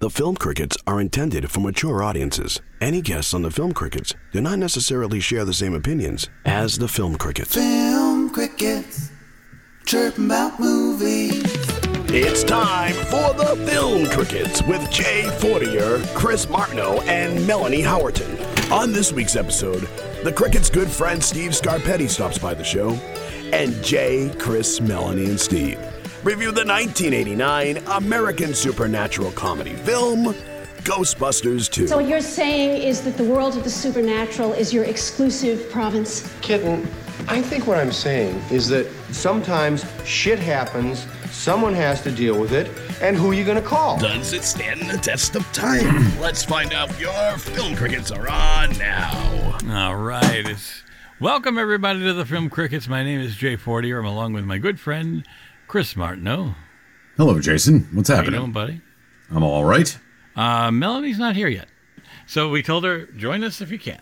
The Film Crickets are intended for mature audiences. Any guests on the Film Crickets do not necessarily share the same opinions as the Film Crickets. Film Crickets, chirping about movies. It's time for the Film Crickets with Jay Fortier, Chris Martineau, and Melanie Howerton. On this week's episode, the Crickets' good friend Steve Scarpetti stops by the show, and Jay, Chris, Melanie, and Steve review the 1989 American supernatural comedy film, Ghostbusters 2. So what you're saying is that the world of the supernatural is your exclusive province? Kitten, I think what I'm saying is that sometimes shit happens, someone has to deal with it, and who are you gonna call? Does it stand the test of time? Let's find out. Your Film Crickets are on now. All right. Welcome, everybody, to the Film Crickets. My name is Jay Fortier. I'm along with my good friend, Chris Martineau. Hello, Jason. What's happening? How you doing, buddy? I'm all right. Melanie's not here yet. So we told her, join us if you can.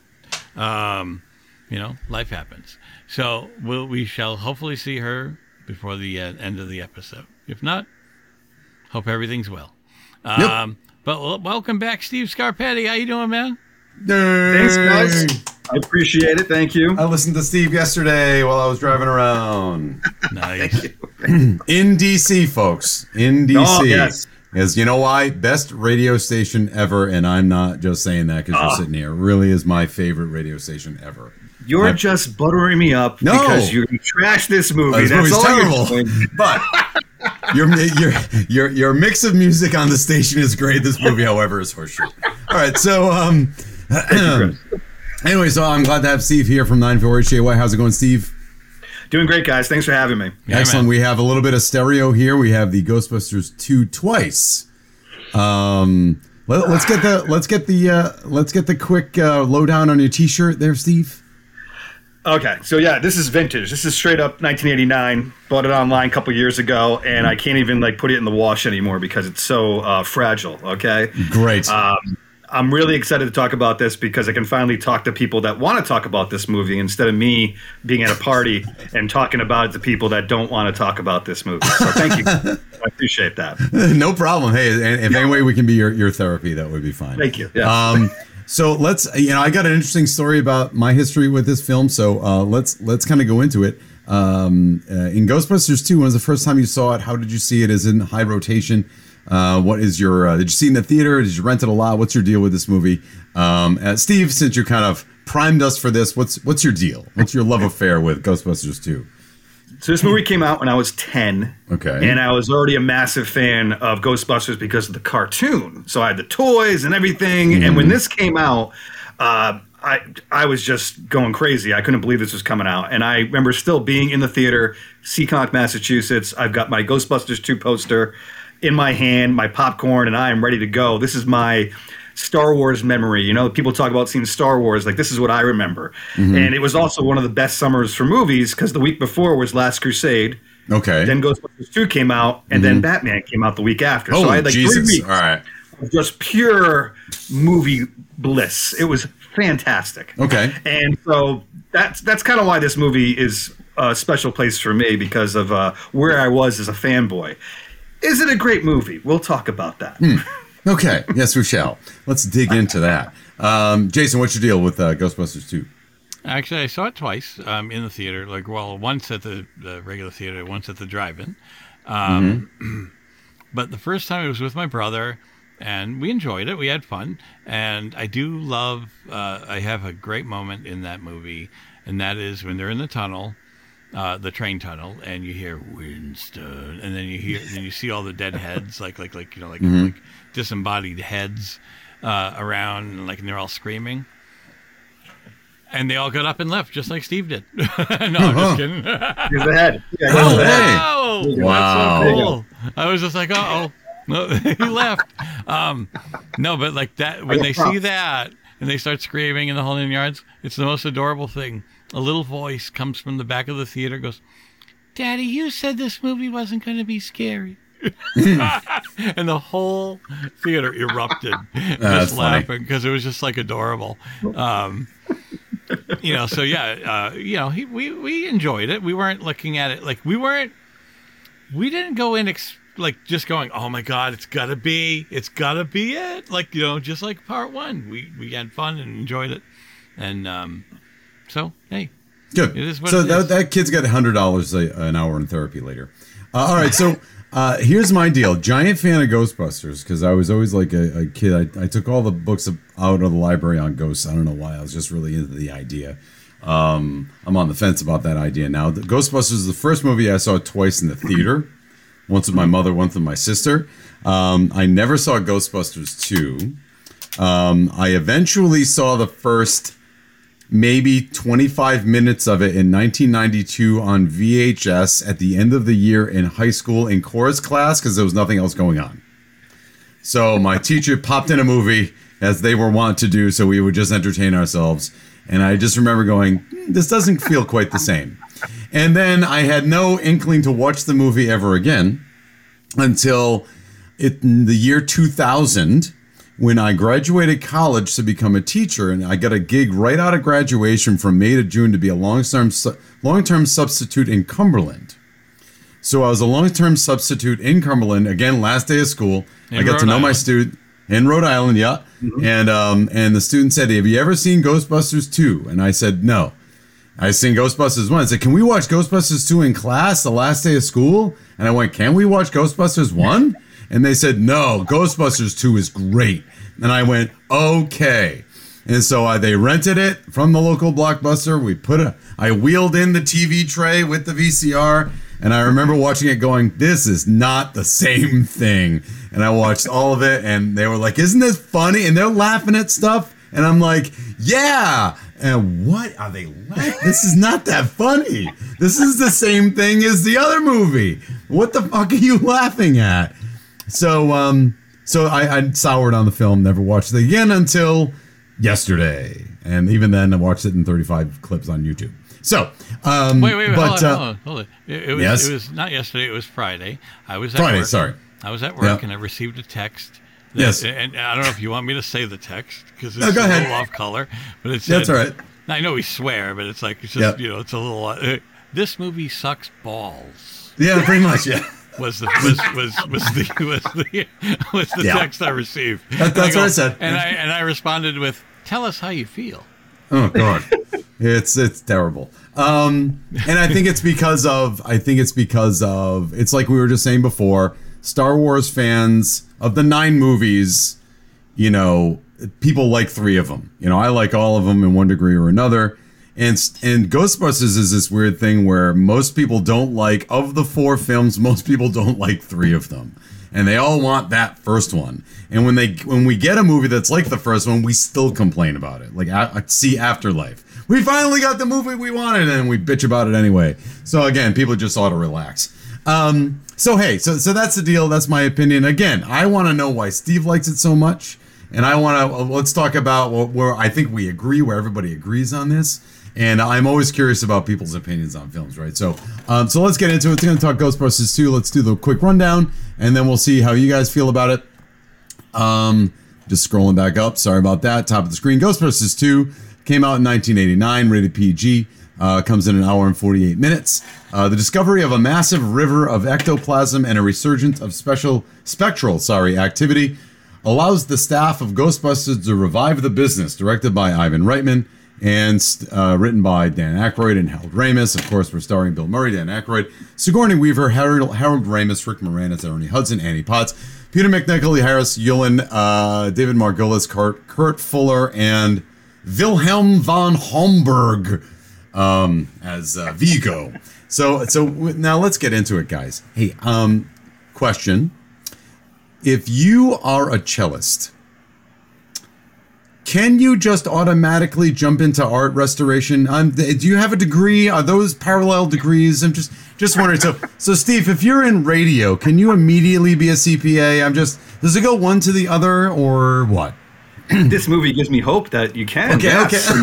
Life happens. So we shall hopefully see her before the end of the episode. If not, hope everything's well. Yep. But welcome back, Steve Scarpetti. How you doing, man? Thanks, guys. I appreciate it. Thank you. I listened to Steve yesterday while I was driving around. Nice. In D.C., folks. In D.C. Oh, yes. Because you know why? Best radio station ever, and I'm not just saying that because you're sitting here. It really is my favorite radio station ever. You're just buttering me up because you trashed this movie. This That's movie's all terrible. you're doing. But your mix of music on the station is great. This movie, however, is horseshit. All right, so anyway, so I'm glad to have Steve here from 948 How's it going, Steve? Doing great, guys. Thanks for having me. Yeah, Excellent. man. We have a little bit of stereo here. We have the Ghostbusters 2 twice. Let's get the quick lowdown on your T-shirt there, Steve. Okay, so yeah, this is vintage. This is straight up 1989. Bought it online a couple years ago, and I can't even put it in the wash anymore because it's so fragile. Okay, Great. I'm really excited to talk about this because I can finally talk to people that want to talk about this movie instead of me being at a party and talking about it to people that don't want to talk about this movie. So thank you. I appreciate that. No problem. Hey, and if any way we can be your therapy, that would be fine. Thank you. Yeah. So let's, I got an interesting story about my history with this film. So let's kind of go into it. In Ghostbusters 2, when was the first time you saw it? How did you see it? Is it in high rotation? What is your, did you see it in the theater? Did you rent it a lot? What's your deal with this movie? Steve, since you kind of primed us for this, what's your deal? What's your love affair with Ghostbusters 2? So this movie came out when I was 10. Okay. And I was already a massive fan of Ghostbusters because of the cartoon. So I had the toys and everything. Mm. And when this came out, I was just going crazy. I couldn't believe this was coming out. And I remember still being in the theater, Seekonk, Massachusetts. I've got my Ghostbusters 2 poster in my hand, my popcorn, and I am ready to go. This is my Star Wars memory. People talk about seeing Star Wars. This is what I remember. Mm-hmm. And it was also one of the best summers for movies because the week before was Last Crusade. Okay. Then Ghostbusters 2 came out, and then Batman came out the week after. So I had Jesus. 3 weeks All right. of just pure movie bliss. It was fantastic. Okay. And so that's kind of why this movie is a special place for me because of where I was as a fanboy. Is it a great movie? We'll talk about that. Okay. Yes, we shall. Let's dig into that. Jason, what's your deal with Ghostbusters 2? Actually, I saw it twice in the theater. Once at the regular theater, once at the drive-in. But the first time it was with my brother, and we enjoyed it. We had fun. And I do love, I have a great moment in that movie, and that is when they're in the tunnel, the train tunnel, and you hear Winston, and then you see all the dead heads, like disembodied heads around, and they're all screaming. And they all got up and left, just like Steve did. No, I'm just kidding. Here's the head. Yeah, Oh, the head. Wow. Wow. That's so cool. I was just like, uh-oh. No, he left. No, but that, when they see that, and they start screaming in the whole 9 yards, it's the most adorable thing. A little voice comes from the back of the theater, goes, "Daddy, you said this movie wasn't going to be scary." And the whole theater erupted just laughing because it was just adorable. So yeah, we enjoyed it. We weren't looking at it we didn't go in like just going, oh my God, it's gotta be it. Like, just like part one, we had fun and enjoyed it. And so, hey, good. It is what so it is. that kid's got $100 an hour in therapy later. All right, so here's my deal. Giant fan of Ghostbusters, because I was always like a kid. I took all the books out of the library on ghosts. I don't know why. I was just really into the idea. I'm on the fence about that idea now. The Ghostbusters is the first movie I saw twice in the theater. Once with my mother, once with my sister. I never saw Ghostbusters 2. I eventually saw the first maybe 25 minutes of it in 1992 on VHS at the end of the year in high school in chorus class because there was nothing else going on. So my teacher popped in a movie as they were wont to do, so we would just entertain ourselves. And I just remember going, this doesn't feel quite the same. And then I had no inkling to watch the movie ever again until in the year 2000, when I graduated college to become a teacher, and I got a gig right out of graduation from May to June to be a long-term substitute in Cumberland. So I was a long-term substitute in Cumberland, again, last day of school. I got to know my student in Rhode Island, yeah. Mm-hmm. And the student said, have you ever seen Ghostbusters 2? And I said, no. I seen Ghostbusters 1. I said, can we watch Ghostbusters 2 in class the last day of school? And I went, can we watch Ghostbusters 1? And they said, no, Ghostbusters 2 is great. And I went, okay. And so they rented it from the local Blockbuster. I wheeled in the TV tray with the VCR. And I remember watching it going, this is not the same thing. And I watched all of it. And they were like, isn't this funny? And they're laughing at stuff. And I'm like, yeah. And what are they laughing? This is not that funny. This is the same thing as the other movie. What the fuck are you laughing at? So I soured on the film, never watched it again until yesterday. And even then, I watched it in 35 clips on YouTube. So, wait, but, hold on. It was not yesterday, it was Friday. I was at work. Sorry. I was at work and I received a text. And I don't know if you want me to say the text because it's a little off color, but it said, that's all right. I know we swear, but it's like, it's just, it's a little, this movie sucks balls. Yeah, pretty much, yeah. Was the text I received. That's what I said. And I responded with, tell us how you feel. Oh God. It's terrible. And I think it's because of it's like we were just saying before, Star Wars fans of the 9 movies, people like 3 of them. I like all of them in one degree or another. And Ghostbusters is this weird thing where most people don't like, of the 4 films, most people don't like 3 of them. And they all want that first one. And when we get a movie that's like the first one, we still complain about it. Like, see Afterlife. We finally got the movie we wanted, and we bitch about it anyway. So again, people just ought to relax. So that's the deal. That's my opinion. Again, I want to know why Steve likes it so much. And let's talk about where I think we agree, where everybody agrees on this. And I'm always curious about people's opinions on films, right? So let's get into it. We're going to talk Ghostbusters 2. Let's do the quick rundown, and then we'll see how you guys feel about it. Just scrolling back up. Sorry about that. Top of the screen. Ghostbusters 2 came out in 1989, rated PG. Comes in an hour and 48 minutes. The discovery of a massive river of ectoplasm and a resurgence of spectral activity allows the staff of Ghostbusters to revive the business. Directed by Ivan Reitman and written by Dan Aykroyd and Harold Ramis. Of course, we're starring Bill Murray, Dan Aykroyd, Sigourney Weaver, Harold Ramis, Rick Moranis, Ernie Hudson, Annie Potts, Peter McNichol, Harris Yulin, David Margolis, Kurt Fuller, and Wilhelm von Homburg as Vigo. So now let's get into it, guys. Hey, question. If you are a cellist, can you just automatically jump into art restoration? Do you have a degree? Are those parallel degrees? I'm just wondering. So Steve, if you're in radio, can you immediately be a CPA? Does it go one to the other or what? This movie gives me hope that you can. Okay. I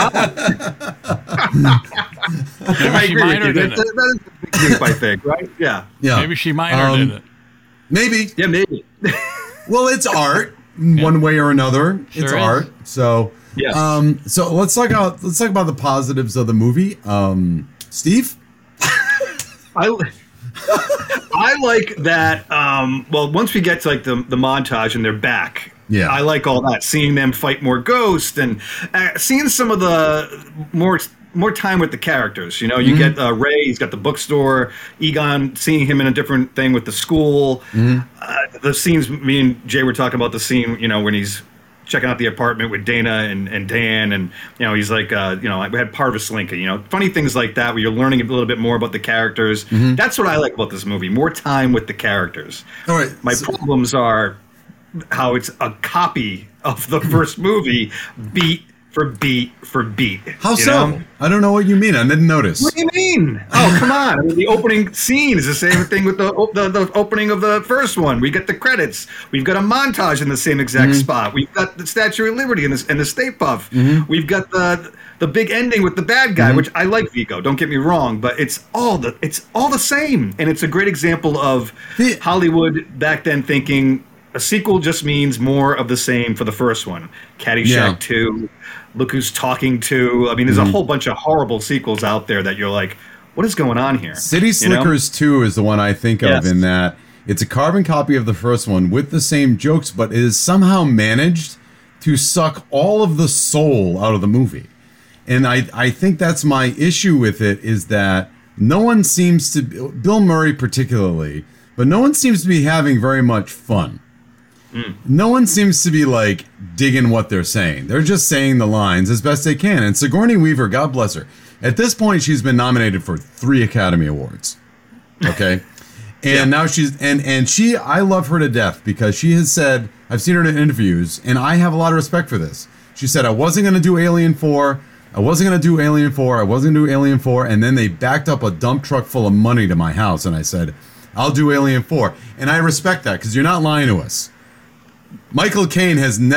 mean, I agree with you. That is a big leap, I think, right? Yeah. Maybe she minored in it. Maybe. Yeah, maybe. Well, it's art. One way or another, sure it's is. art. So, yes. So let's talk about the positives of the movie. Steve, I I like that. Well, once we get to like the montage and they're back, Yeah. I like all that. Seeing them fight more ghosts and seeing some of the more time with the characters. You know, you get Ray. He's got the bookstore. Egon, seeing him in a different thing with the school. The scenes. Me and Jay were talking about the scene. You know, when he's checking out the apartment with Dana and Dan, and you know, he's like, you know, we had Parvis Lincoln. You know, funny things like that where you're learning a little bit more about the characters. That's what I like about this movie. More time with the characters. All right. My problems are how it's a copy of the first movie, beat for beat for beat. How so? Know? I don't know what you mean. I didn't notice. What do you mean? Oh, come on. I mean, the opening scene is the same thing with the opening of the first one. We get the credits. We've got a montage in the same exact spot. We've got the Statue of Liberty and the Stay Puft. We've got the big ending with the bad guy, which I like Vigo. Don't get me wrong, but it's all the same, and it's a great example of Hollywood back then thinking a sequel just means more of the same for the first one. Caddyshack 2. Look Who's Talking To. I mean, there's a whole bunch of horrible sequels out there that you're like, what is going on here? City Slickers 2 is the one I think of in that it's a carbon copy of the first one with the same jokes, but it is somehow managed to suck all of the soul out of the movie. And I think that's my issue with it, is that no one seems to, Bill Murray particularly, but no one seems to be having very much fun. No one seems to be like digging what they're saying. They're just saying the lines as best they can. And Sigourney Weaver, God bless her, at this point she's been nominated for 3 Academy Awards. Okay, and now she's and she, I love her to death because she has said, I've seen her in interviews, and I have a lot of respect for this. She said, I wasn't going to do Alien 4. I wasn't going to do Alien 4. I wasn't going to do Alien 4. And then they backed up a dump truck full of money to my house, and I said, I'll do Alien 4. And I respect that because you're not lying to us. Michael Caine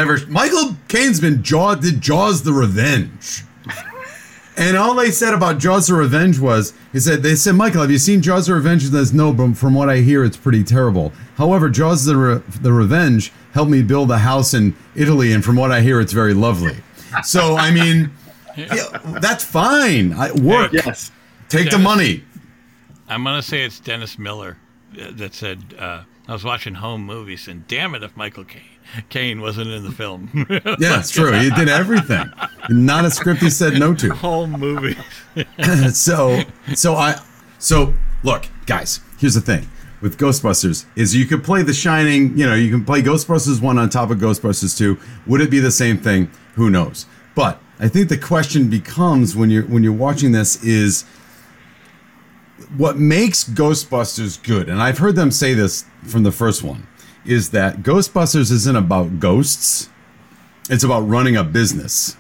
did Jaws the Revenge. And all they said about Jaws the Revenge was, they said, Michael, have you seen Jaws the Revenge? He says, no, but from what I hear, it's pretty terrible. However, Jaws the Revenge helped me build a house in Italy, and from what I hear, it's very lovely. So, I mean, that's fine. Work. Yes. Take the money. I'm going to say it's Dennis Miller that said, I was watching home movies, and damn it if Michael Caine wasn't in the film. Yeah, it's true. He did everything. Not a script he said no to. Home movies. So look, guys, here's the thing. With Ghostbusters is you could play The Shining, you can play Ghostbusters 1 on top of Ghostbusters 2. Would it be the same thing? Who knows? But I think the question becomes when you're watching this is what makes Ghostbusters good, and I've heard them say this from the first one, is that Ghostbusters isn't about ghosts. It's about running a business.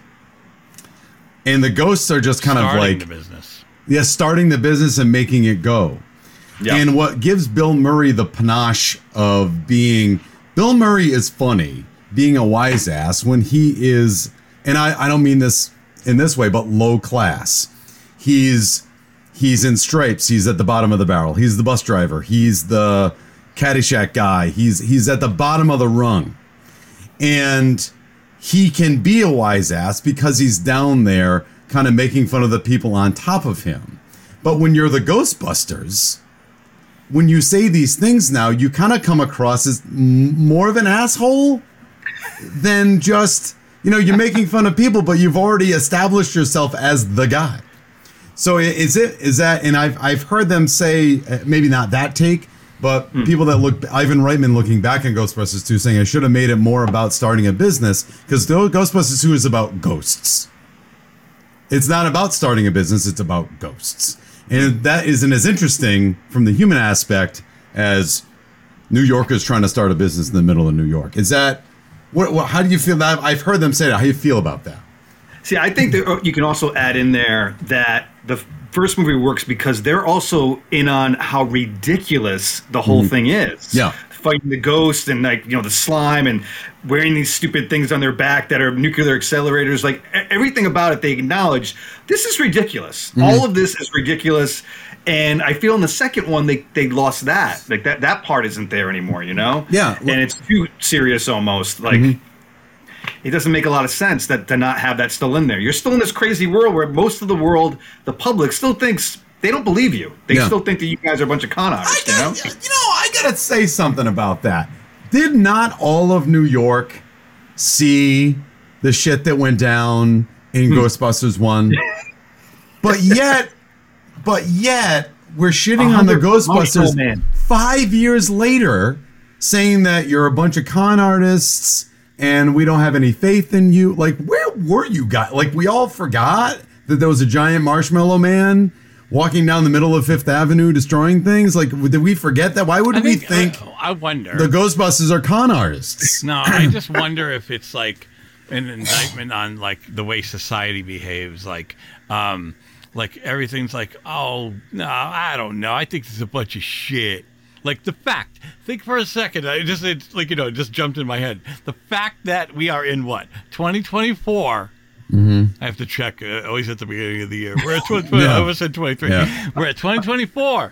And the ghosts are just kind of like the business. Yeah, starting the business and making it go. Yep. And what gives Bill Murray the panache of being Bill Murray is funny, being a wise ass when he is, and I don't mean this in this way, but low class. He's in stripes. He's at the bottom of the barrel. He's the bus driver. He's the Caddyshack guy. He's at the bottom of the rung. And he can be a wise ass because he's down there kind of making fun of the people on top of him. But when you're the Ghostbusters, when you say these things now, you kind of come across as more of an asshole than just, you're making fun of people, but you've already established yourself as the guy. So is that, and I've heard them say, maybe not that take, but people that look, Ivan Reitman looking back on Ghostbusters 2 saying I should have made it more about starting a business, because Ghostbusters 2 is about ghosts. It's not about starting a business, it's about ghosts. And that isn't as interesting from the human aspect as New Yorkers trying to start a business in the middle of New York. Is that, how do you feel that? I've heard them say that. How do you feel about that? See, I think that you can also add in there that the first movie works because they're also in on how ridiculous the whole thing is. Yeah. Fighting the ghost and the slime and wearing these stupid things on their back that are nuclear accelerators. Like everything about it, they acknowledge this is ridiculous. All of this is ridiculous. And I feel in the second one, they lost that. Like that part isn't there anymore, Yeah. And it's too serious almost. Like it doesn't make a lot of sense to not have that still in there. You're still in this crazy world where most of the world, the public, still thinks they don't believe you. They Yeah. still think that you guys are a bunch of con artists. I gotta say something about that. Did not all of New York see the shit that went down in Ghostbusters 1? But yet we're shitting on the Ghostbusters 5 years later, saying that you're a bunch of con artists and we don't have any faith in you. Like, where were you guys? Like, we all forgot that there was a giant marshmallow man walking down the middle of Fifth Avenue destroying things. Like, did we forget that? Why would we think I wonder the Ghostbusters are con artists? No, I just wonder if it's like an indictment on like the way society behaves. Like everything's like, oh no, I don't know. I think this is a bunch of shit. Like the fact, think for a second. It's like, it just jumped in my head. The fact that we are in what 2024. I have to check. Always at the beginning of the year. We're at 2020. I almost said 23. Yeah. We're at 2024,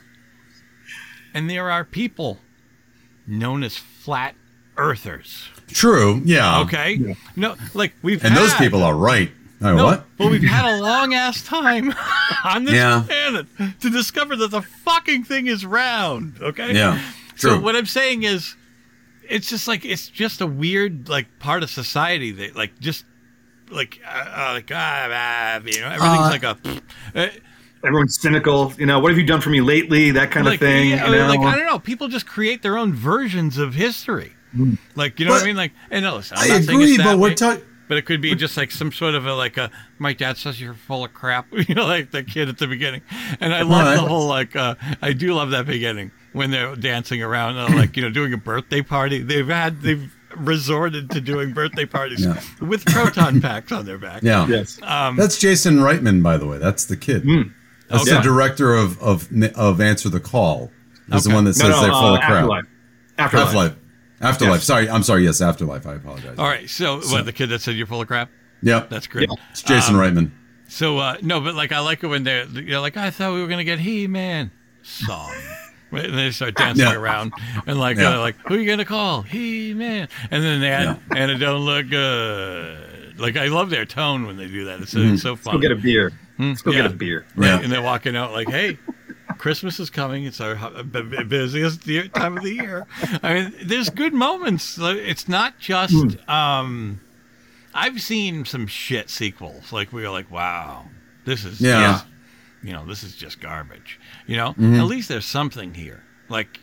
and there are people known as flat earthers. True. Yeah. Okay. Yeah. No, like those people are right. What? But we've had a long ass time on this planet to discover that the fucking thing is round. Okay. Yeah. True. So what I'm saying is, it's just a weird like part of society that like just like everything's like a. Everyone's cynical. What have you done for me lately? That kind of thing. Yeah, like I don't know. People just create their own versions of history. Like what I mean? Like, and listen, I'm not agree, saying it's that but way. we're talking. But it could be just like some sort of my dad says you're full of crap, like the kid at the beginning. And I love the whole I do love that beginning when they're dancing around, doing a birthday party. They've resorted to doing birthday parties with proton packs on their back. Yeah, yes. That's Jason Reitman, by the way. That's the kid. That's the director of Answer the Call. Is the one that says they're full of crap. Afterlife. Sorry, I'm sorry. Yes, Afterlife. I apologize. All right. So, what, the kid that said you're full of crap? Yep. That's great. Yeah. It's Jason Reitman. So, no, but like I like it when they're like, I thought we were gonna get He-Man song. And they start dancing around and like who are you gonna call? He-Man. And then they add and it don't look good. Like I love their tone when they do that. It's so fun. Go get a beer. Go get a beer. Right. Yeah. And they're walking out like, hey, Christmas is coming. It's our busiest time of the year. I mean, there's good moments. It's not just. I've seen some shit sequels. Like we were like, wow, this is this is just garbage. At least there's something here. Like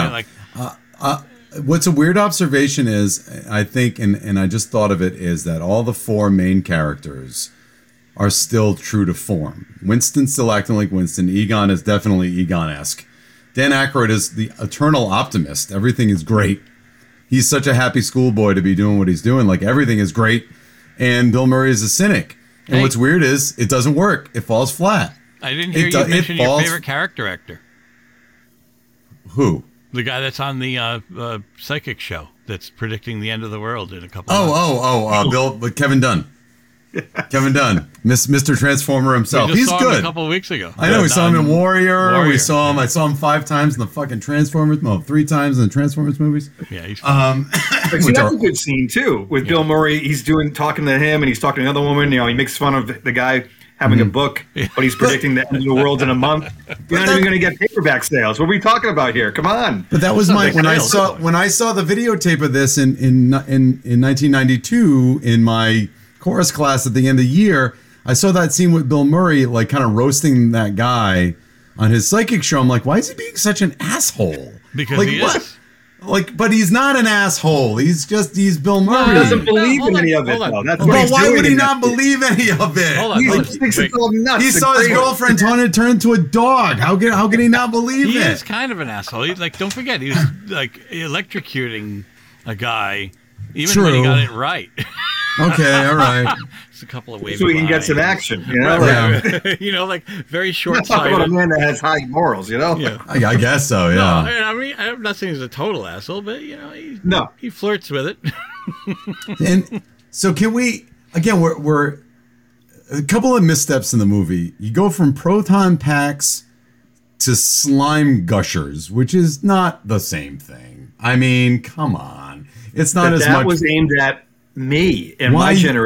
what's a weird observation is I think, and I just thought of it, is that all the four main characters are still true to form. Winston's still acting like Winston. Egon is definitely Egon-esque. Dan Aykroyd is the eternal optimist. Everything is great. He's such a happy schoolboy to be doing what he's doing. Like, everything is great. And Bill Murray is a cynic. And what's weird is it doesn't work. It falls flat. I didn't hear you mention your favorite character actor. Who? The guy that's on the psychic show that's predicting the end of the world in a couple of months. Kevin Dunn. Kevin Dunn, Mr. Transformer himself. We just He's saw good. him a couple of weeks ago. I know. We saw him in Warrior. I saw him 5 times in the fucking Transformers. No, 3 times in the Transformers movies. Yeah, he's see, that's a good scene too with Bill Murray. He's talking to him, and he's talking to another woman. He makes fun of the guy having a book, but he's predicting the end of the world in a month. You're not even going to get paperback sales. What are we talking about here? Come on. But that was when I saw the videotape of this in 1992 in my chorus class at the end of the year. I saw that scene with Bill Murray, like kind of roasting that guy on his psychic show. I'm like, why is he being such an asshole? Because he is. But he's not an asshole. He's Bill Murray. He doesn't believe in any of it, though. That's what but why would he not believe any of it? Hold on. He saw his girlfriend turn into a dog. How can he not believe it? He is kind of an asshole. He's like, don't forget, he was like electrocuting a guy even when he got it right. Okay, all right. Just a couple of waves. So he can get some action, like very short-sighted. Talk about a man that has high morals, Yeah. I guess so, yeah. No, I mean, I'm not saying he's a total asshole, but he flirts with it. And so can we again? We're a couple of missteps in the movie. You go from proton packs to slime gushers, which is not the same thing. I mean, come on, it's not as much. That was aimed at me and my generation.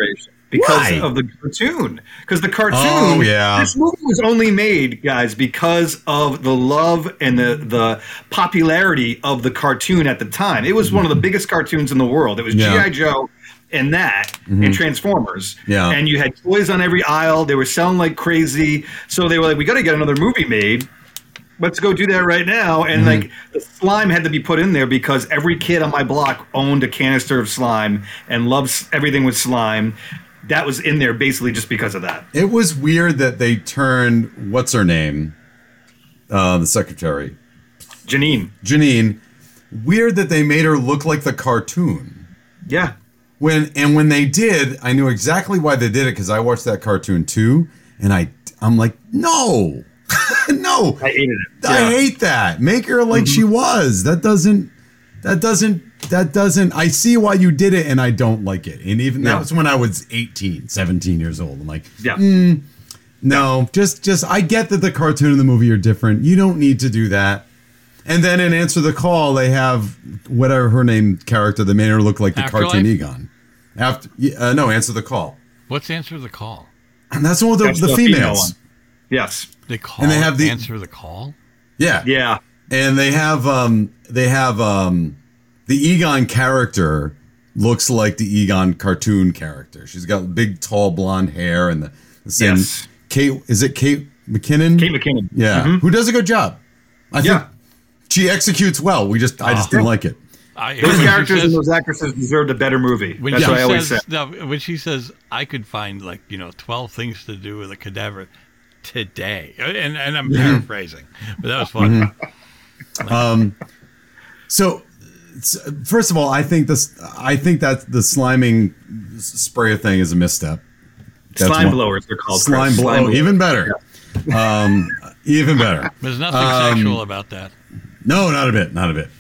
because Why? of the cartoon. Because the cartoon, Oh, yeah. this movie was only made, guys, because of the love and the popularity of the cartoon at the time. It was one of the biggest cartoons in the world. It was Yeah. G.I. Joe and that and Transformers. Yeah. And you had toys on every aisle. They were selling like crazy. So they were like, we got to get another movie made. Let's go do that right now. And like the slime had to be put in there because every kid on my block owned a canister of slime and loves everything with slime. That was in there basically just because of that. It was weird that they turned what's her name, the secretary, Janine. Weird that they made her look like the cartoon. Yeah. When they did, I knew exactly why they did it because I watched that cartoon too, and I'm like, no, no, I hated it. I hate that. Make her like she was. That doesn't. I see why you did it, and I don't like it. And even that was when I was 18, 17 years old. I'm like, no, just I get that the cartoon and the movie are different. You don't need to do that. And then in Answer the Call, they have whatever her name character that made her look like the Afterlife? cartoon Egon. Answer the Call. What's Answer the Call? And that's the one with That's the female females. one. Yes. They call And they it have the- Answer the Call? Yeah. Yeah. And they have the Egon character looks like the Egon cartoon character. She's got big, tall, blonde hair and the same. Yes. Kate McKinnon? Kate McKinnon. Yeah. Who does a good job. I think she executes well. I just didn't like it. Those characters and those actresses deserved a better movie. That's what I always say. When she says, I could find 12 things to do with a cadaver today. And I'm paraphrasing, but that was fun. So first of all, I think that the sliming sprayer thing is a misstep. That's Slime one. blowers, they're called. Slime Chris. blow. Even better. Even better. There's nothing sexual about that. No, not a bit. Not a bit.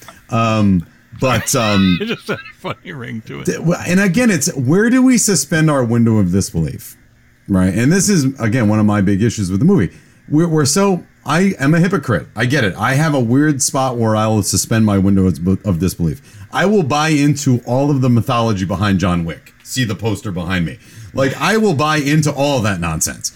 But It just has a funny ring to it. and again, it's where do we suspend our window of disbelief, right? And this is again one of my big issues with the movie. We're so I am a hypocrite. I get it. I have a weird spot where I will suspend my window of disbelief. I will buy into all of the mythology behind John Wick. See the poster behind me. Like I will buy into all of that nonsense.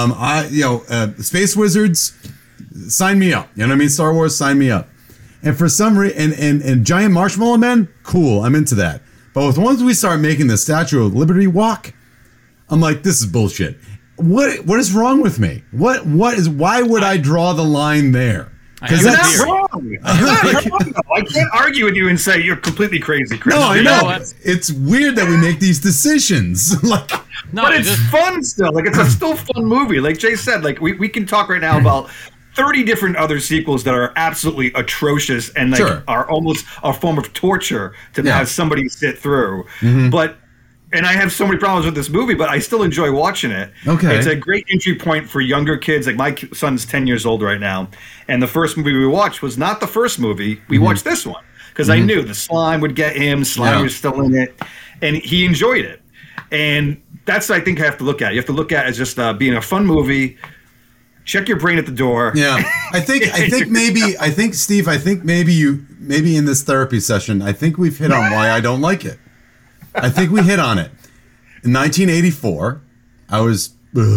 Space wizards, sign me up. You know what I mean? Star Wars, sign me up. And for some reason, and giant marshmallow men, cool, I'm into that. But once we start making the Statue of Liberty walk, I'm like, this is bullshit. What is wrong with me? Why would I draw the line there? Because You're that's not wrong. You're not wrong, though. I can't argue with you and say you're completely crazy, Chris. no, I You know know. what? It's weird that we make these decisions. Like, No, But it's fun still. Like it's a still fun movie. Like Jay said, like we can talk right now about 30 different other sequels that are absolutely atrocious and like Sure. are almost a form of torture to Yeah. have somebody sit through. And I have so many problems with this movie, but I still enjoy watching it. Okay. It's a great entry point for younger kids. Like my son's 10 years old right now. And the first movie we watched was not the first movie. We watched this one because I knew the slime would get him. Slime Yeah. was still in it. And he enjoyed it. And that's what I think I have to look at. You have to look at it as just being a fun movie. Check your brain at the door. yeah, I think Steve, maybe in this therapy session, I think we've hit on why I don't like it. I think we hit on it. In 1984, I was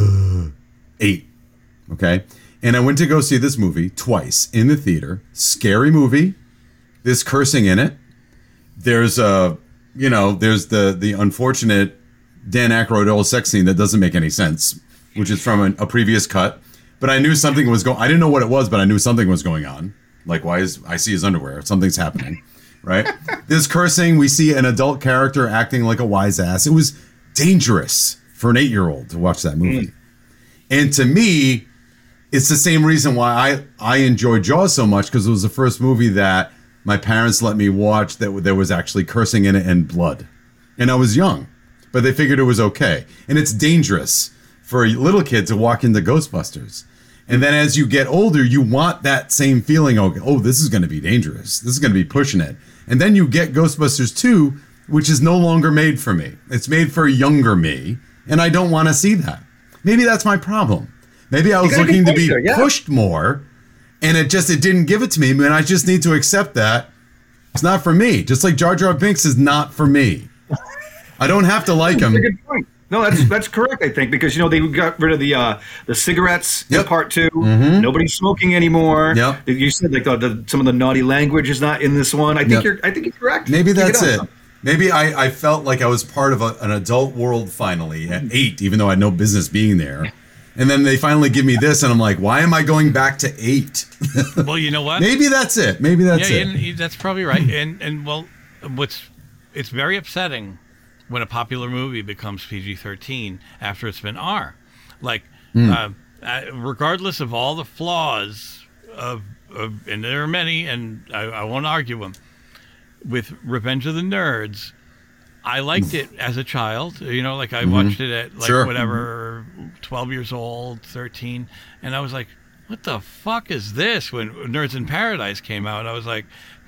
8, okay? And I went to go see this movie twice in the theater. Scary movie. There's cursing in it. There's there's the unfortunate Dan Aykroyd old sex scene that doesn't make any sense, which is from a previous cut. But I knew something was going. I didn't know what it was, but I knew something was going on. Like, why is I see his underwear? Something's happening, right? There's cursing. We see an adult character acting like a wise ass. It was dangerous for an 8-year-old to watch that movie. And to me, it's the same reason why I enjoyed Jaws so much, because it was the first movie that my parents let me watch that there was actually cursing in it and blood. And I was young, but they figured it was okay. And it's dangerous for a little kid to walk into Ghostbusters. And then as you get older, you want that same feeling of, oh, this is going to be dangerous. This is going to be pushing it. And then you get Ghostbusters 2, which is no longer made for me. It's made for a younger me, and I don't want to see that. Maybe that's my problem. Maybe I was looking to be pushed more, and it didn't give it to me, and I just need to accept that it's not for me. Just like Jar Jar Binks is not for me. I don't have to like him. That's a good point. No, that's correct. I think because they got rid of the cigarettes in Yep. part 2. Nobody's smoking anymore. Yep. You said like some of the naughty language is not in this one. I think Yep. you're correct. Maybe You hit that's on it. something. Maybe I felt like I was part of an adult world finally at 8, even though I had no business being there. And then they finally give me this, and I'm like, why am I going back to 8? Well, you know what? Maybe that's it. Maybe that's it. and that's probably right. And well, it's very upsetting when a popular movie becomes PG-13 after it's been R. Like, regardless of all the flaws and there are many, and I won't argue them, with Revenge of the Nerds, I liked it as a child. Like I watched it at like Sure. whatever, 12 years old, 13, and I was like, what the fuck is this? When Nerds in Paradise came out, I was like,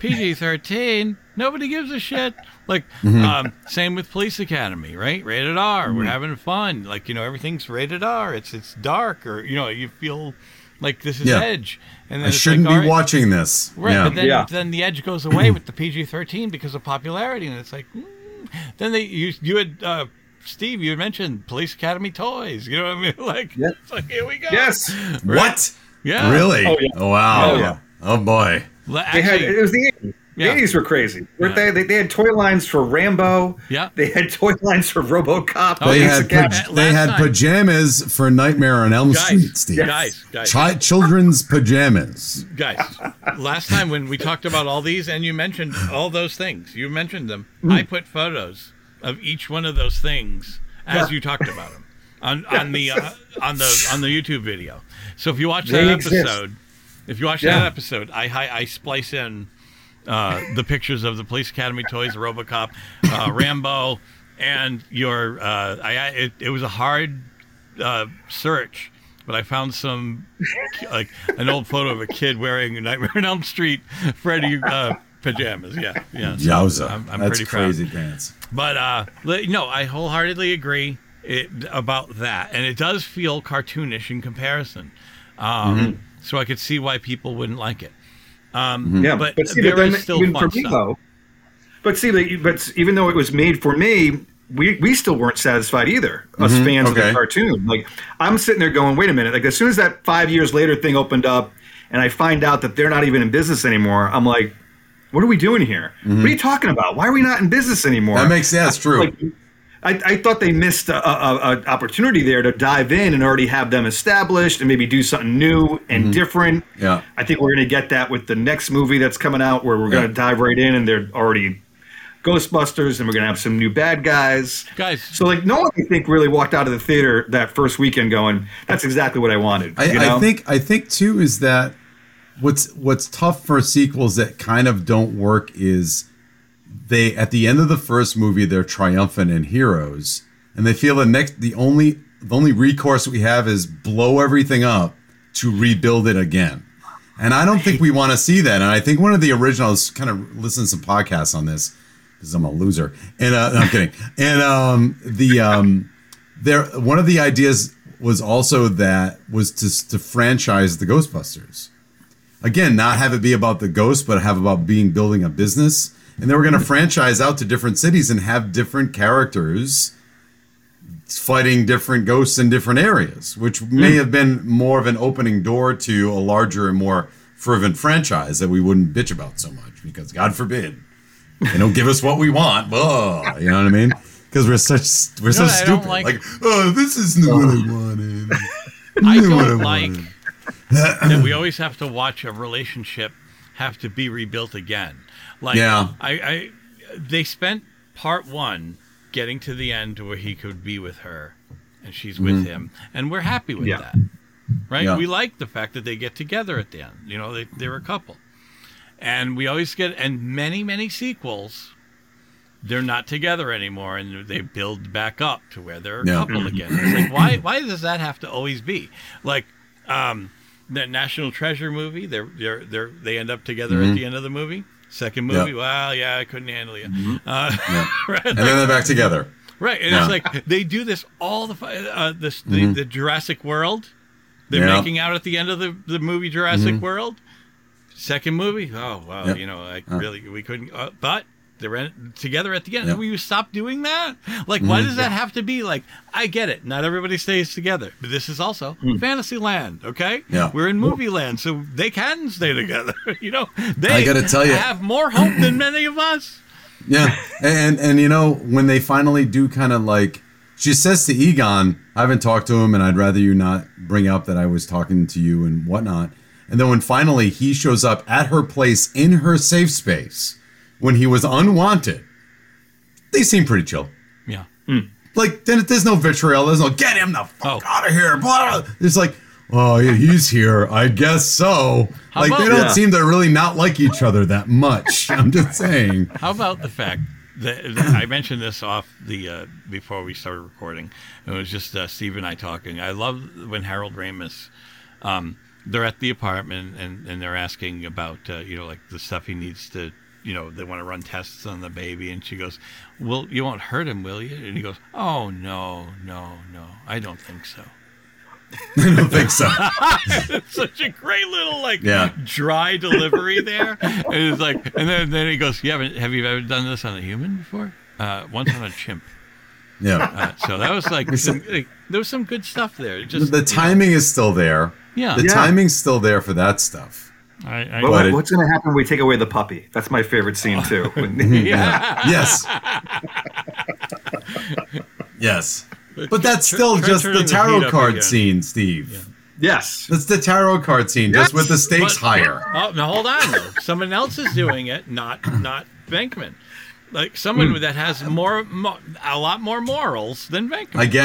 PG-13, nobody gives a shit. Like, same with Police Academy, right? Rated R, we're having fun. Like, everything's rated R. It's dark, or you feel like this is Yeah. edge. And then I it's shouldn't like, all be right, watching this. right? Yeah. But then the edge goes away with the PG-13 because of popularity, and it's like, then you had. Steve, you had mentioned Police Academy toys. You know what I mean? Like, it's like, here we go. Yes. What? Yeah. Really? Oh, yeah. Oh, wow. Oh, yeah. Oh, boy. Well, They had actually, it was the 80s. Yeah. The 80s were crazy, weren't Yeah. they? They had toy lines for Rambo. Yeah. They had toy lines for RoboCop. Oh, They yeah. Police had Academy. Last they had time- pajamas for Nightmare on Elm Guys, Street, Steve. guys, Children's pajamas. guys. Last time when we talked about all these, and you mentioned all those things, you mentioned them. I put photos of each one of those things as you talked about them on the YouTube video. So if you watch that They exist. episode, I splice in the pictures of the Police Academy toys, RoboCop, Rambo, and your. It was a hard search, but I found some like an old photo of a kid wearing Nightmare on Elm Street Freddy pajamas. Yeah. So Yowza. I'm That's pretty proud. crazy pants. But no, I wholeheartedly agree about that, and it does feel cartoonish in comparison. So I could see why people wouldn't like it. Yeah, but see, there then is still even fun for me stuff. though. But even though it was made for me, we still weren't satisfied either. Us fans of the Okay. cartoon. Like I'm sitting there going, wait a minute. Like as soon as that 5 years later thing opened up, and I find out that they're not even in business anymore, I'm like, what are we doing here? What are you talking about? Why are we not in business anymore? That makes sense. True. Like, I thought they missed a opportunity there to dive in and already have them established and maybe do something new and different. Yeah. I think we're going to get that with the next movie that's coming out where we're going to dive right in and they're already Ghostbusters and we're going to have some new bad guys. Guys. So like no one I think really walked out of the theater that first weekend going, that's exactly what I wanted. you know? I think too is that what's tough for sequels that kind of don't work is they at the end of the first movie they're triumphant and heroes, and they feel the only recourse we have is blow everything up to rebuild it again. And I don't think we want to see that. And I think one of the originals kind of listened to some podcasts on this because I'm a loser. And no, I'm kidding. And one of the ideas was also to franchise the Ghostbusters. Again, not have it be about the ghost, but have about building a business. And they were going to franchise out to different cities and have different characters fighting different ghosts in different areas, which may have been more of an opening door to a larger and more fervent franchise that we wouldn't bitch about so much because, God forbid, they don't give us what we want. Ugh, you know what I mean? Because we're so what I don't stupid. like? Oh, this isn't what I wanted. I Knew what don't I like wanted. that we always have to watch a relationship have to be rebuilt again. Like, Yeah. They spent part one getting to the end where he could be with her and she's with him, and we're happy with that, right? Yeah. We like the fact that they get together at the end. You know, they're a couple, and we always get many sequels. They're not together anymore, and they build back up to where they're a couple again. It's like, why does that have to always be like? That National Treasure movie, they end up together at the end of the movie. Second movie, well, yeah, I couldn't handle you. Right? And then they're back together. Right, and it's like they do this all the Jurassic World. They're Yeah. making out at the end of the movie Jurassic World. Second movie, oh well, Yep. you know, we couldn't. But they're together at the end. Yeah. Will you stop doing that? Like, why does that have to be like? I get it. Not everybody stays together, but this is also fantasy land. Okay, Yeah. we're in movie land, so they can stay together. You know, they I gotta tell you. have more hope than many of us. Yeah, and you know, when they finally do kind of like, she says to Egon, I haven't talked to him, and I'd rather you not bring up that I was talking to you and whatnot. And then when finally he shows up at her place in her safe space, when he was unwanted, they seem pretty chill. Yeah. Like, then there's no vitriol, there's no, get him the fuck out of here, blah. It's like, oh, yeah, he's here, I guess so. How Like, they about- don't seem to really not like each other that much. I'm just saying. How about the fact that I mentioned this off the before we started recording? It was just Steve and I talking. I love when Harold Ramis, they're at the apartment and they're asking about like the stuff he needs to, they want to run tests on the baby, and she goes, "Well, you won't hurt him, will you?" And he goes, "Oh no, I don't think so." I don't think so. It's such a great little Yeah. dry delivery there. And it's like, and then he goes, have you ever done this on a human before? Once on a chimp. Yeah. So that was there was some good stuff there. It just The timing is still there. Yeah. The timing's still there for that stuff. What's going to happen when we take away the puppy? That's my favorite scene too. Yes. Yes. But that's still Try just turning the the tarot heat up card again. scene, Steve. Yeah. Yes. That's the tarot card scene, just with the stakes But- higher. Oh, now hold on though. Someone else is doing it, not Venkman. Like someone that has a lot more morals than Venkman. I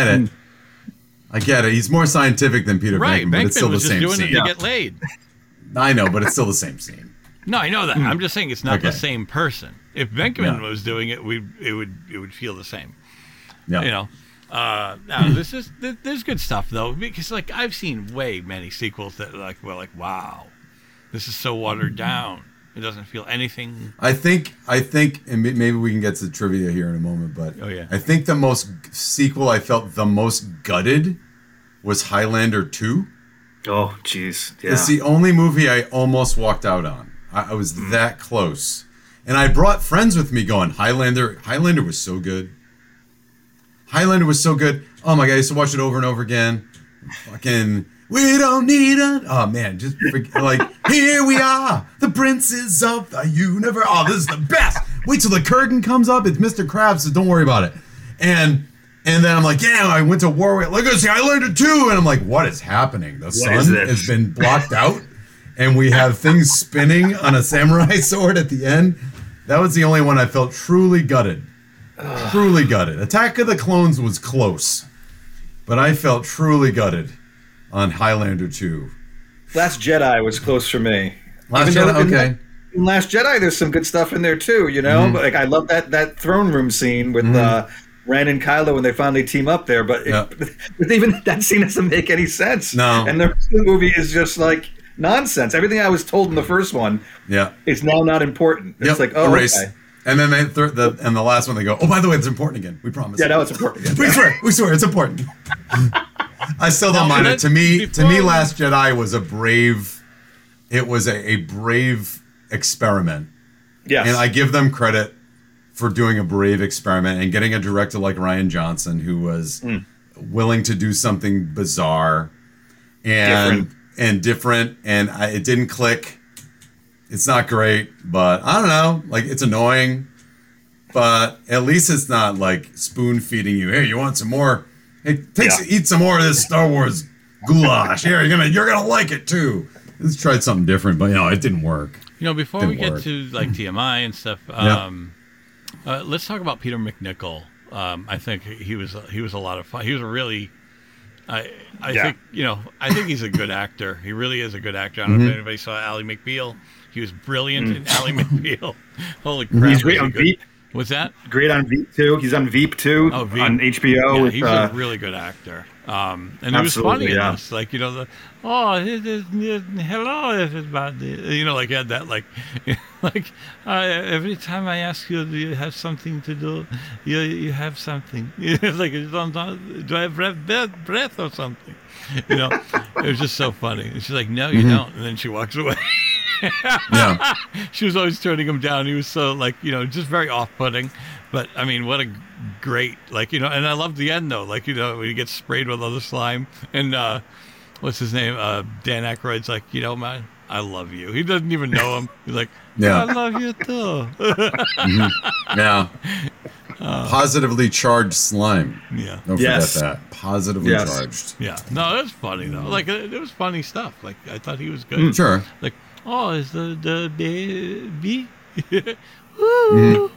get it. He's more scientific than Peter Right, Venkman, but it's Venkman still the was just same doing scene. it to get laid. I know, but it's still the same scene. No, I know that. I'm just saying it's not the Okay. same person. If Venkman Yeah. was doing it, it would feel the same. Yeah. Now there's good stuff though, because I've seen way many sequels that wow, this is so watered down. It doesn't feel anything. I think, and maybe we can get to the trivia here in a moment, but Oh, yeah. I think the most sequel I felt the most gutted was Highlander 2. Oh, jeez. Yeah. It's the only movie I almost walked out on. I was that close. And I brought friends with me going, Highlander was so good. Highlander was so good. Oh my God, I used to watch it over and over again. Fucking, we don't need a... Oh man, just here we are, the princes of the universe. Oh, this is the best. Wait till the curtain comes up. It's Mr. Krabs, so don't worry about it. And then I'm like, yeah, I went to war with, look at this, Highlander 2. And I'm like, what is happening? The sun is this? has been blocked out. And we have things spinning on a samurai sword at the end. That was the only one I felt truly gutted. Truly gutted. Attack of the Clones was close, but I felt truly gutted on Highlander 2. Last Jedi was close for me. Last Even though Jedi, okay. In Last Jedi, there's some good stuff in there too. But, I love that throne room scene with Ren and Kylo when they finally team up there. But but even that scene doesn't make any sense. No. And the rest of the movie is just nonsense. Everything I was told in the first one is now not important. It's erase. Okay. And then the last one they go, oh, by the way, it's important again. We promise. Yeah, now it's important again. We swear, it's important. I still don't mind it. To me, Last Jedi was a brave experiment. Yes. And I give them credit for doing a brave experiment and getting a director like Rian Johnson who was willing to do something bizarre and different. And it didn't click. It's not great, but I don't know. It's annoying, but at least it's not spoon feeding you. Hey, you want some more? Hey, eat some more of this Star Wars goulash. Here, you're gonna like it too. Let's try something different, but it didn't work. Before we get to TMI and stuff, let's talk about Peter McNichol. I think he was a lot of fun. He was really. I think he's a good actor. He really is a good actor. I don't know if anybody saw Ally McBeal. He was brilliant in Ally McBeal. Holy crap! He's great on Veep. What's that? Great on Veep too. He's on Veep too. Oh, Veep. On HBO. Yeah, he's a really good actor. And he was funny in this. Hello everybody. He had that every time I ask you, do you have something to do? You have something. Do I have breath or something? It was just so funny. And she's like, no, you don't. And then she walks away. Yeah. She was always turning him down. He was so like, just very off-putting. But I mean, what a great, like, and I loved the end though, like, when he gets sprayed with other slime and what's his name? Dan Aykroyd's like, man, I love you. He doesn't even know him. He's like, Yeah. I love you too. Yeah. Positively charged slime. Yeah. Don't Yes. forget that. Positively Yes. charged. Yeah. No, it was funny though. Like it was funny stuff. Like I thought he was good. Sure. Like, oh, is the baby? Woo!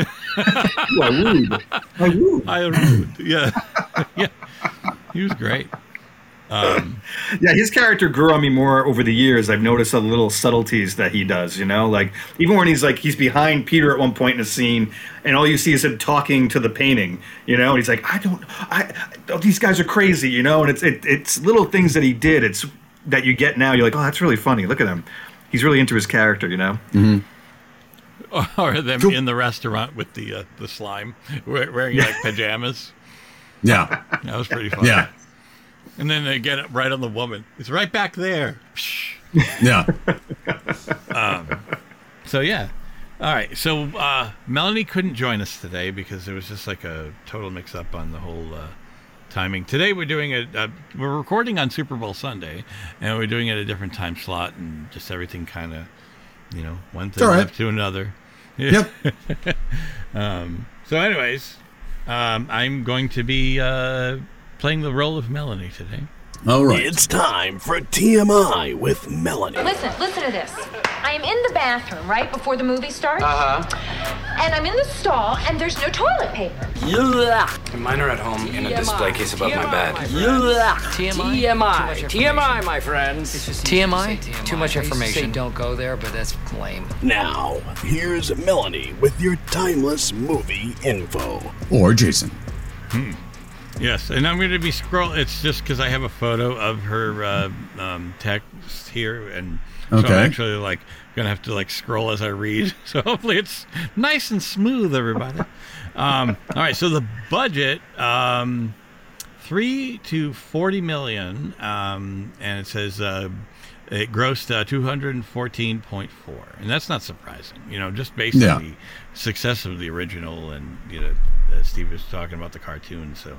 I wooed. I rude. Yeah. Yeah. He was great. Yeah, his character grew on me more over the years. I've noticed the little subtleties that he does, like even when he's behind Peter at one point in a scene and all you see is him talking to the painting, and he's like, these guys are crazy, and it's little things that he did. It's that you get now. You're like, oh, that's really funny. Look at him. He's really into his character, Mm-hmm. Or them in the restaurant with the slime wearing like pajamas. Yeah. That was pretty funny. Yeah. And then they get it right on the woman. It's right back there. Yeah. So yeah. All right. So Melanie couldn't join us today because there was just like a total mix-up on the whole timing. Today we're doing we're recording on Super Bowl Sunday, and we're doing it at a different time slot, and just everything kind of, one thing led to another. Yep. So anyways, I'm going to be playing the role of Melanie today. All right. It's time for TMI with Melanie. Listen to this. I am in the bathroom right before the movie starts. And I'm in the stall, and there's no toilet paper. And mine are at home in a display case above my bed. TMI, my friends. TMI? Too much information. Say don't go there, but that's lame. Now, here's Melanie with your timeless movie info. Or Jason. Yes, and I'm going to be It's just because I have a photo of her text here, and so I'm actually like going to have to like scroll as I read. So hopefully it's nice and smooth, everybody. All right, so the budget, 3 to 40 million, and it says it grossed 214.4, and that's not surprising, just based on the success of the original, and Steve was talking about the cartoon. So,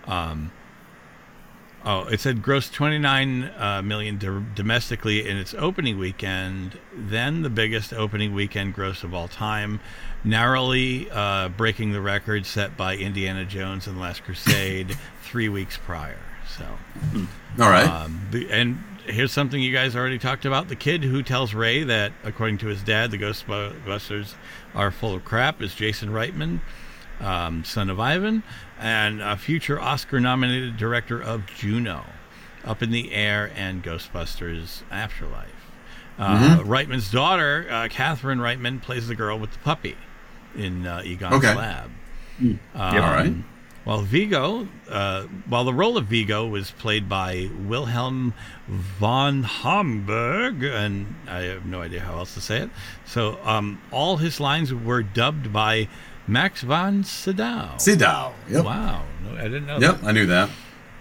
it said grossed 29 million domestically in its opening weekend, then the biggest opening weekend gross of all time, narrowly breaking the record set by Indiana Jones and the Last Crusade 3 weeks prior. So, all right. And here's something you guys already talked about. The kid who tells Ray that, according to his dad, the Ghostbusters are full of crap is Jason Reitman, son of Ivan, and a future Oscar-nominated director of Juno, Up in the Air, and Ghostbusters Afterlife. Reitman's daughter, Catherine Reitman, plays the girl with the puppy in Egon's Lab. All right. While the role of Vigo was played by Wilhelm von Homburg, and I have no idea how else to say it. So all his lines were dubbed by Max von Sydow. Sydow. Yep. Wow. No, I didn't know that. Yep, I knew that.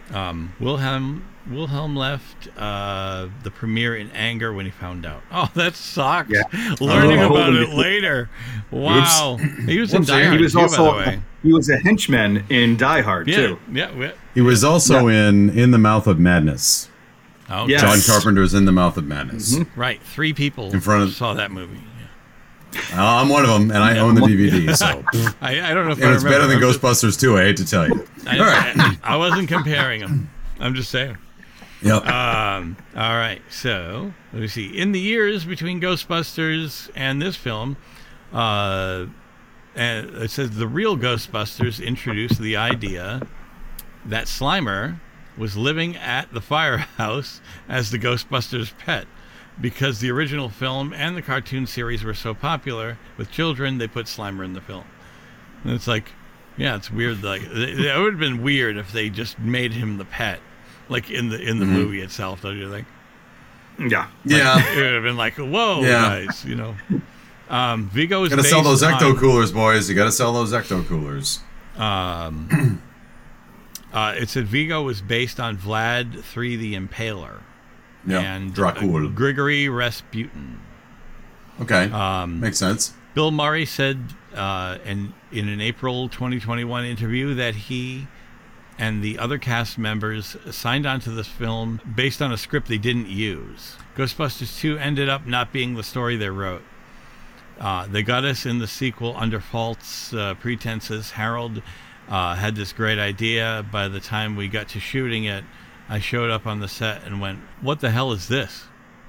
Wilhelm left the premiere in anger when he found out. Oh, that sucks. Yeah. Learning about it later. Wow. He was in Die Hard too, by the way. He was a henchman in Die Hard too. Yeah. He was also in The Mouth of Madness. Oh, yes. John Carpenter's In the Mouth of Madness. Right. 3 people in front of saw that movie. I'm one of them, and I own the DVD. So I don't know if and it's better than Ghostbusters 2. I hate to tell you. I wasn't comparing them. I'm just saying. Yep. All right. So let me see. In the years between Ghostbusters and this film, and it says the real Ghostbusters introduced the idea that Slimer was living at the firehouse as the Ghostbusters' pet. Because the original film and the cartoon series were so popular with children, they put Slimer in the film. And it's like, yeah, it's weird. Like it would have been weird if they just made him the pet, like in the movie itself. Don't you think? Yeah. It would have been like, whoa, guys, Vigo is gotta sell those Ecto coolers, boys. You gotta sell those Ecto coolers. It said Vigo was based on Vlad III the Impaler. Yeah, and Dracul. Grigory Rasputin. Okay. Makes sense. Bill Murray said in an April 2021 interview that he and the other cast members signed on to this film based on a script they didn't use. Ghostbusters 2 ended up not being the story they wrote. They got us in the sequel under false pretenses. Harold had this great idea. By the time we got to shooting it, I showed up on the set and went, "What the hell is this?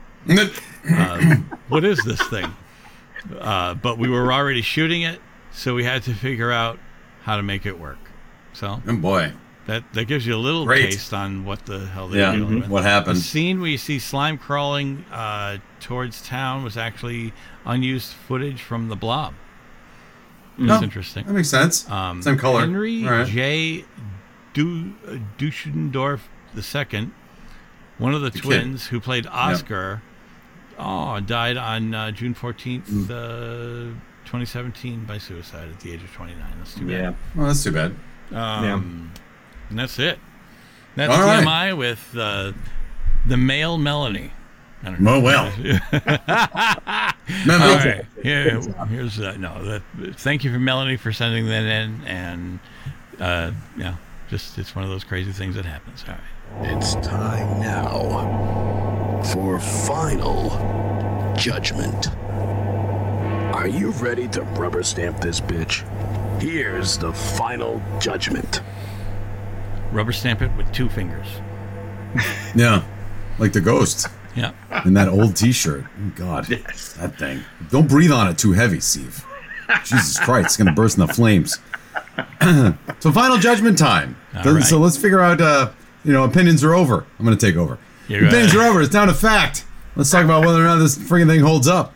What is this thing?" But we were already shooting it, so we had to figure out how to make it work. So, oh boy, that gives you a little taste on what the hell they're dealing with. What happened? The scene where you see slime crawling towards town was actually unused footage from The Blob. That's interesting. That makes sense. Same color. Henry J. Duschendorf II, one of the twins who played Oscar, died on June 14th, 2017 by suicide at the age of 29. That's too bad. Yeah. Well, that's too bad. And that's it. That's All right. TMI with the male Melanie. I don't know. Well. All right. Here's thank you for Melanie for sending that in, and it's one of those crazy things that happens. All right. It's time now for Final Judgment. Are you ready to rubber stamp this bitch? Here's the Final Judgment. Rubber stamp it with 2 fingers. Yeah, like the ghost. Yeah. In that old T-shirt. Oh, God, that thing. Don't breathe on it too heavy, Steve. Jesus Christ, it's gonna burst into flames. So, Final Judgment time. Right. So let's figure out. Opinions are over. I'm gonna take over. Opinions are over. It's down to fact. Let's talk about whether or not this friggin' thing holds up.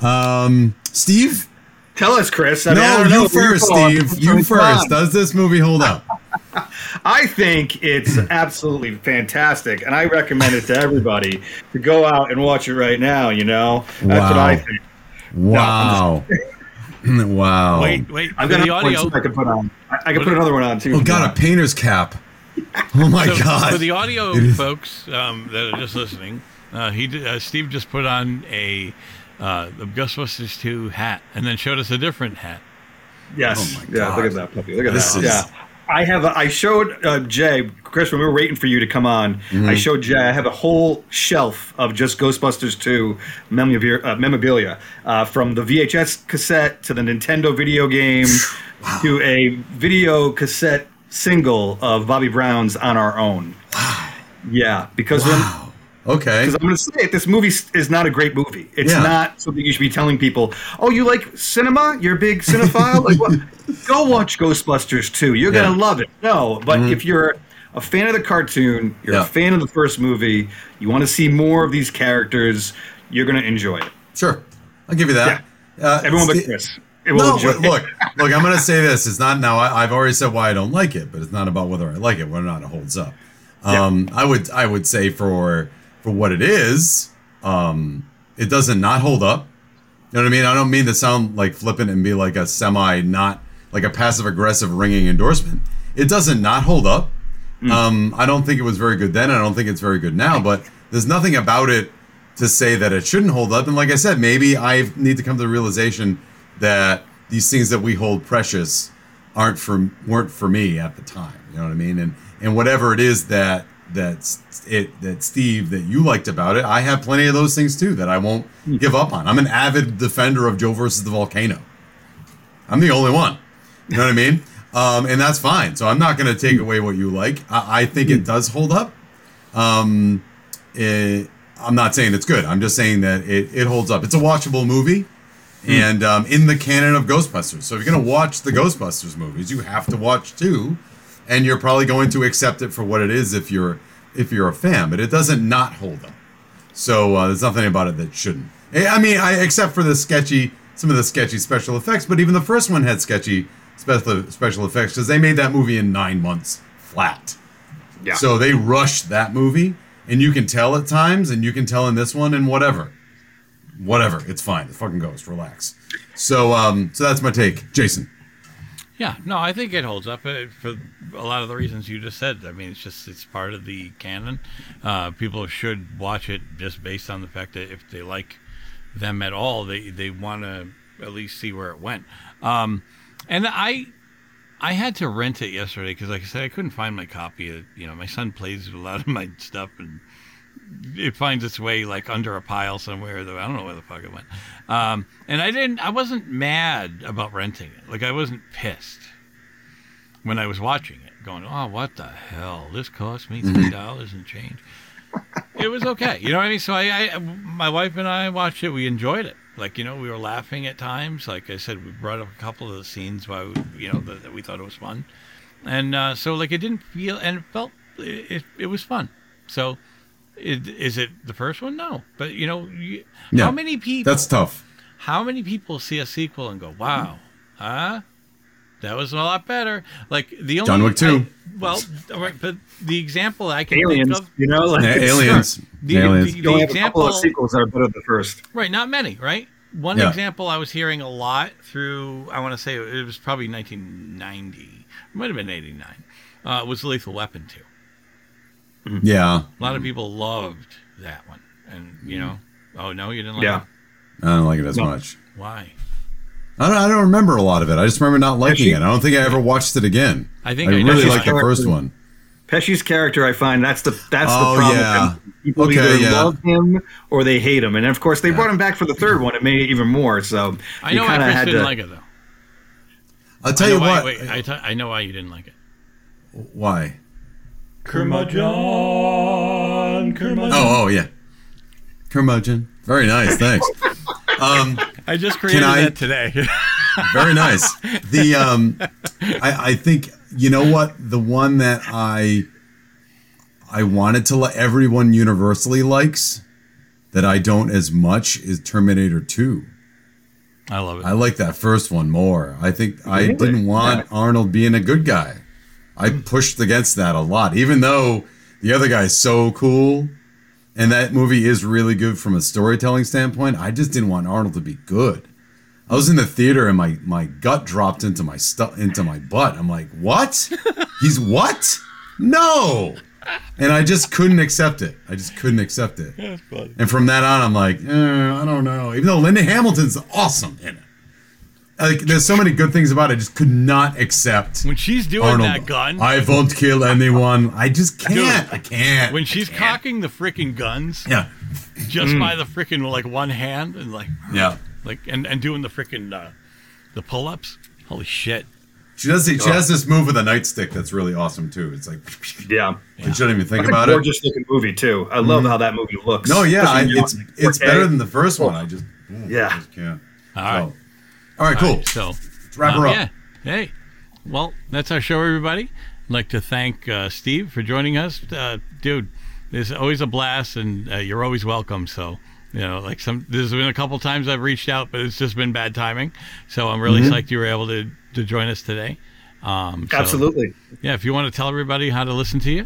Steve? Tell us, Chris. You first, Steve. You first. Does this movie hold up? I think it's absolutely fantastic, and I recommend it to everybody to go out and watch it right now. That's what I think. Wow. Wow. Wait. I've got the audio. I can put on. I can put another one on too. Oh, God, a painter's cap. Oh my God! For the audio folks that are just listening, Steve just put on a Ghostbusters 2 hat, and then showed us a different hat. Yes. Oh my God. Yeah. Look at that puppy. Look at that. Yeah. I showed Jay, Chris, when we were waiting for you to come on, I showed Jay, I have a whole shelf of just Ghostbusters 2 memorabilia, from the VHS cassette to the Nintendo video game to a video cassette single of Bobby Brown's On Our Own. Wow. Yeah, because okay. Because I'm going to say it, this movie is not a great movie. It's not something you should be telling people, oh, you like cinema? You're a big cinephile? Like, what? Go watch Ghostbusters 2. You're going to love it. No, but if you're a fan of the cartoon, you're a fan of the first movie, you want to see more of these characters, you're going to enjoy it. Sure. I'll give you that. Yeah. Everyone but Chris. Look, I'm going to say this. It's not now. I've already said why I don't like it, but it's not about whether I like it, whether or not it holds up. I would say for what it is, it doesn't not hold up. You know what I mean? I don't mean to sound like flippant and be like a not like a passive aggressive ringing endorsement. It doesn't not hold up. I don't think it was very good then. I don't think it's very good now. But there's nothing about it to say that it shouldn't hold up. And like I said, maybe I need to come to the realization that these things that we hold precious weren't for me at the time. You know what I mean? And whatever it is that Steve that you liked about it, I have plenty of those things too that I won't give up on. I'm an avid defender of Joe versus the Volcano. I'm the only one. You know what I mean? And that's fine. So I'm not going to take away what you like. I think it does hold up. I'm not saying it's good. I'm just saying that it holds up. It's a watchable movie. And in the canon of Ghostbusters. So if you're going to watch the Ghostbusters movies, you have to watch 2. And you're probably going to accept it for what it is if you're a fan. But it doesn't not hold up. So there's nothing about it that shouldn't. I mean, except for some of the sketchy special effects. But even the first one had sketchy special effects because they made that movie in 9 months flat. Yeah. So they rushed that movie. And you can tell at times. And you can tell in this one and whatever. It's fine. It's fucking Ghost. Relax. So that's my take. Jason. Yeah, no, I think it holds up for a lot of the reasons you just said. I mean, it's part of the canon. People should watch it just based on the fact that if they like them at all. They want to at least see where it went. And I had to rent it yesterday because, like I said, I couldn't find my copy. My son plays with a lot of my stuff, and it finds its way like under a pile somewhere. Though I don't know where the fuck it went. And I wasn't mad about renting it. Like, I wasn't pissed when I was watching it, going, "Oh, what the hell? This cost me $3 and change." It was okay. You know what I mean? So my wife and I watched it. We enjoyed it. Like, we were laughing at times. Like I said, we brought up a couple of the scenes why that we thought it was fun. And so, like, it didn't feel, and it felt, it was fun. So, is it the first one? No. But, how many people? That's tough. How many people see a sequel and go, "Wow, that was a lot better"? Like, the only John Wick 2. All right, but the example I can Aliens, think of, Aliens. The You only have a example, couple of sequels that are better than the first. right? Not many, right? One example I was hearing a lot through, I want to say it was probably 1990, it might have been 89, was Lethal Weapon 2. Yeah. A lot of people loved that one, and oh no, you didn't like it? I don't like it as much. Why? I don't remember a lot of it. I just remember not liking it. I don't think I ever watched it again. I think I I know really why. liked the first one. Pesci's character, I find that's the problem. Yeah. People either love him or they hate him, and of course they brought him back for the third one. It made it even more. So I know why Chris didn't like it, though. I'll tell you what. I know why you didn't like it. Why? Curmudgeon. Oh yeah. Curmudgeon. Very nice. Thanks. I just created that today. Very nice. I think, you know what, the one that I wanted to let everyone universally likes that I don't as much is Terminator 2. I love it. I like that first one more. I think I didn't want Arnold being a good guy. I pushed against that a lot, even though the other guy's so cool. And that movie is really good from a storytelling standpoint. I just didn't want Arnold to be good. I was in the theater and my gut dropped into my butt. I'm like, what? He's what? No. And I just couldn't accept it. That's funny. And from that on, I'm like, I don't know. Even though Linda Hamilton's awesome in it. Like, there's so many good things about it. I just could not accept when she's doing Arnold. that gun. I won't kill anyone. I just can't. Dude, I can't. When she's cocking the freaking guns, just by the freaking like one hand and like and doing the freaking the pull-ups. Holy shit! She has this move with a nightstick that's really awesome too. It's like you shouldn't even think about it. Gorgeous looking movie too. I love how that movie looks. No, it's better than the first one. I just can't. All right, cool. So let's wrap her up. Yeah. Hey, well, that's our show, everybody. I'd like to thank Steve for joining us. Dude, it's always a blast, and you're always welcome. So, there's been a couple times I've reached out, but it's just been bad timing. So I'm really psyched you were able to join us today. Absolutely. Yeah, if you want to tell everybody how to listen to you.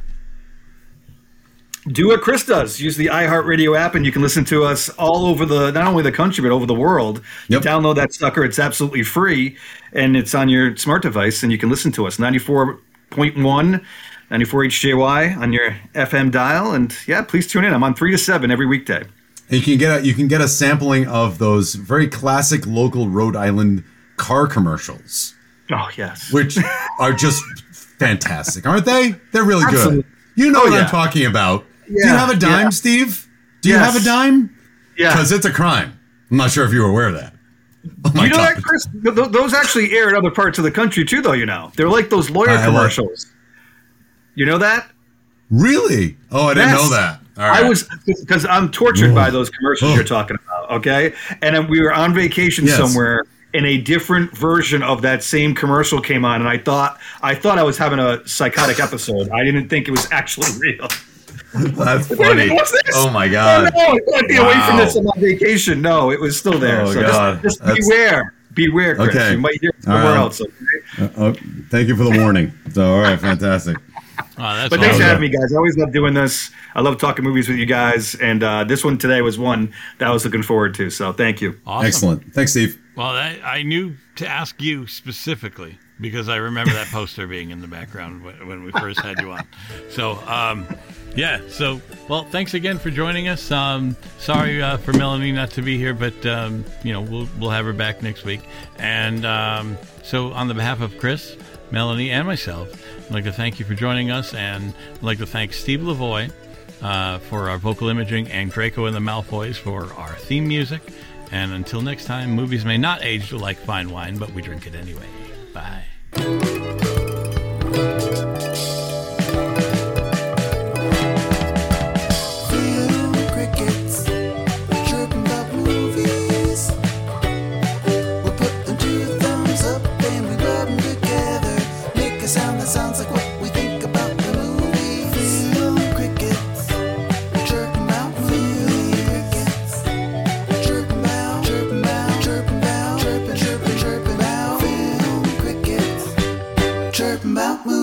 Do what Chris does. Use the iHeartRadio app, and you can listen to us all over not only the country, but over the world. Yep. You download that sucker. It's absolutely free, and it's on your smart device, and you can listen to us. 94.1, 94 HJY on your FM dial. And, please tune in. I'm on 3 to 7 every weekday. And you can get a sampling of those very classic local Rhode Island car commercials. Oh, yes. Which are just fantastic, aren't they? They're really good. You know what I'm talking about. Yeah, do you have a dime, Steve? Do you have a dime? Yeah. Because it's a crime. I'm not sure if you were aware of that. Oh my God. That, Chris? Those actually air in other parts of the country, too, though, They're like those lawyer commercials. You know that? Really? Oh, I didn't know that. All right. I was, because I'm tortured by those commercials you're talking about, okay? And we were on vacation somewhere, and a different version of that same commercial came on, and I thought I was having a psychotic episode. I didn't think it was actually real. That's funny. What's this? Oh my God! Oh, no, I can't be away from this. I'm on vacation. No, it was still there. Oh so God! Just beware, Chris. Okay. You might hear it somewhere else. Okay? Thank you for the warning. So, all right, fantastic. But thanks for having me, guys. I always love doing this. I love talking movies with you guys, and this one today was one that I was looking forward to. So, thank you. Awesome. Excellent. Thanks, Steve. Well, I knew to ask you specifically because I remember that poster being in the background when we first had you on. So, Yeah. So, well, thanks again for joining us. Sorry for Melanie not to be here, but we'll have her back next week. And so, on the behalf of Chris, Melanie, and myself, I'd like to thank you for joining us, and I'd like to thank Steve Lavoie for our vocal imaging, and Draco and the Malfoys for our theme music. And until next time, movies may not age like fine wine, but we drink it anyway. Bye. Sounds like what we think about the movie. Film crickets, chirping about movies. Chirping about, chirping about, chirping about, chirping, chirping, chirping about. Film crickets, chirping about movies.